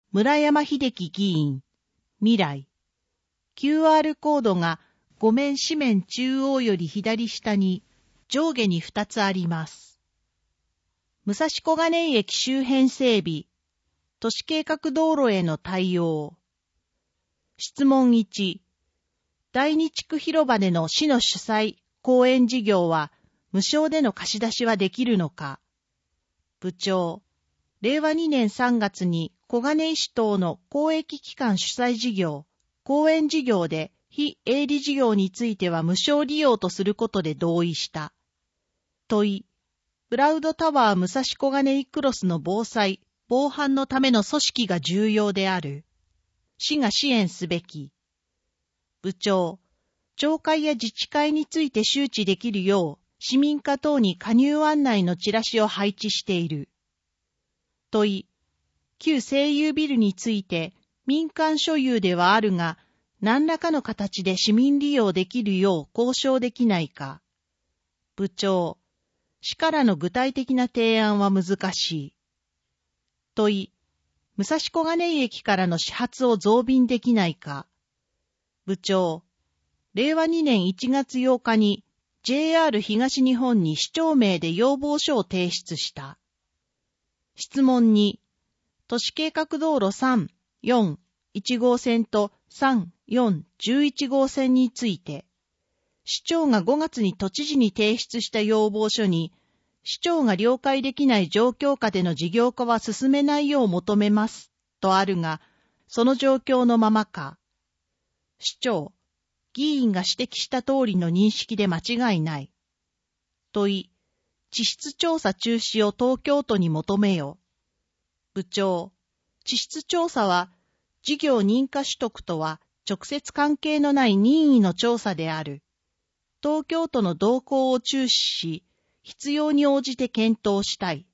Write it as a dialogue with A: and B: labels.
A: 村山秀樹議員、未来。QR コードが5面紙面中央より左下に上下に2つあります。武蔵小金井駅周辺整備、都市計画道路への対応。質問1、第二地区広場での市の主催公園事業は無償での貸し出しはできるのか。部長、令和2年3月に小金井市等の公益機関主催事業、公園事業で非営利事業については無償利用とすることで同意した。問い、クラウドタワー武蔵小金井クロスの防災、防犯のための組織が重要である。市が支援すべき。部長、町会や自治会について周知できるよう、市民課等に加入案内のチラシを配置している。問い、旧西友ビルについて民間所有ではあるが、何らかの形で市民利用できるよう交渉できないか。部長、市からの具体的な提案は難しい。問い、武蔵小金井駅からの始発を増便できないか。部長、令和2年1月8日に JR 東日本に市長名で要望書を提出した。質問2、都市計画道路3、4、1号線と3、4、11号線について、市長が5月に都知事に提出した要望書に、市長が了解できない状況下での事業化は進めないよう求めます、とあるが、その状況のままか。市長、議員が指摘した通りの認識で間違いない。問い、地質調査中止を東京都に求めよ。部長、地質調査は、事業認可取得とは直接関係のない任意の調査である。東京都の動向を注視し、必要に応じて検討したい。